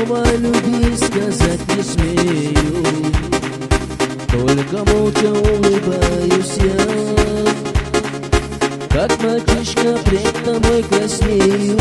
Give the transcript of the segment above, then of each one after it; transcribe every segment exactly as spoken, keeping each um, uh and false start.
Слово любви сказать не смею, только молча улыбаюсь я, как мальчишка пред тобой краснею.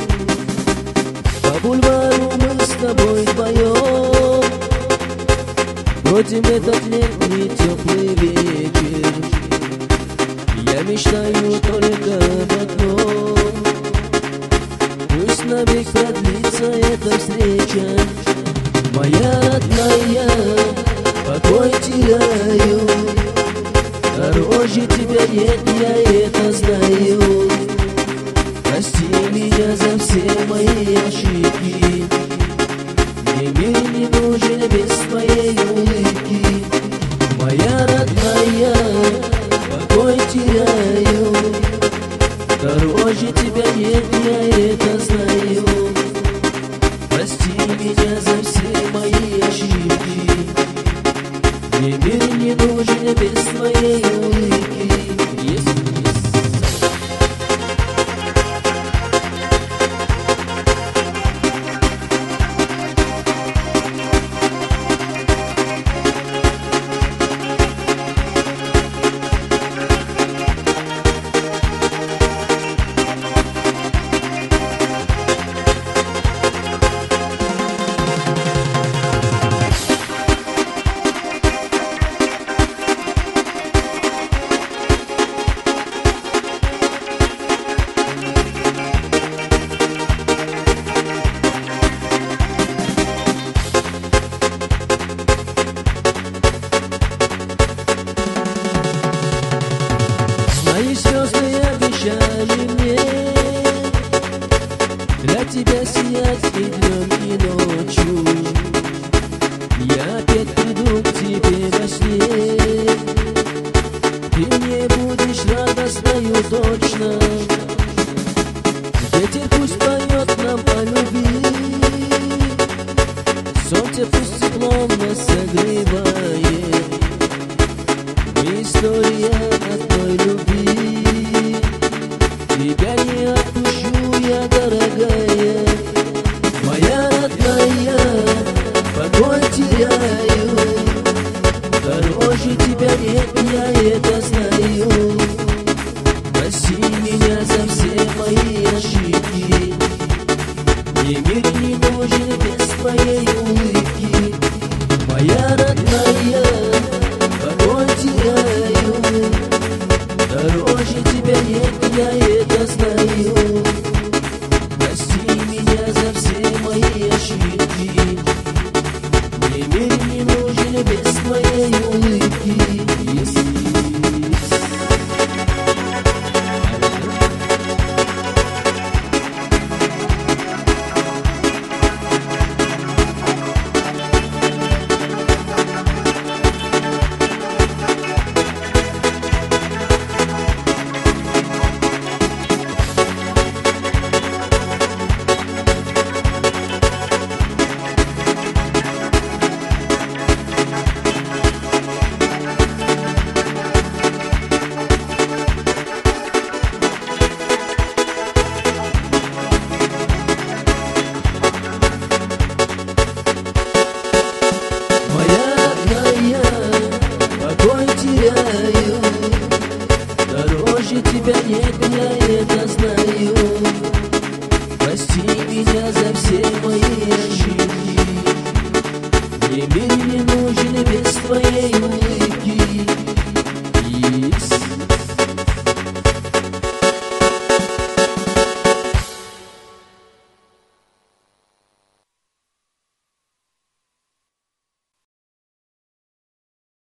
По бульвару мы с тобой вдвоем бродим этот летний теплый вечер. Я мечтаю только об одном: пусть навек продлится эта встреча. Моя родная, покой теряю, дороже тебя нет, я это знаю. Прости меня за все мои ошибки, мне мир не нужен без твоей улыбки. Моя родная, покой теряю, дороже тебя нет, я это знаю. Прости меня за все мои ошибки, мне мир не нужен без твоей улыбки. Yes. Мои слезы обещали мне для тебя сиять и днем, и ночью. Я опять приду к тебе во сне, ты мне будешь радостною точно. Ветер пусть поет нам о любви, солнце пусть теплом нас согревает. История одной любви, тебя не отпущу я, дорогая. Моя родная, покой теряю, дороже тебя нет, я это знаю. Прости меня за все мои ошибки, мне мир не нужен без твоей улыбки. Моя родная, покой теряю, дороже тебя нет, я это знаю. Прости меня за все мои ошибки, мне мир не нужен без твоей улыбки. Yes. Дороже тебя нет, я это знаю. Прости меня за все мои ошибки, мне мир не нужен без твоей улыбки.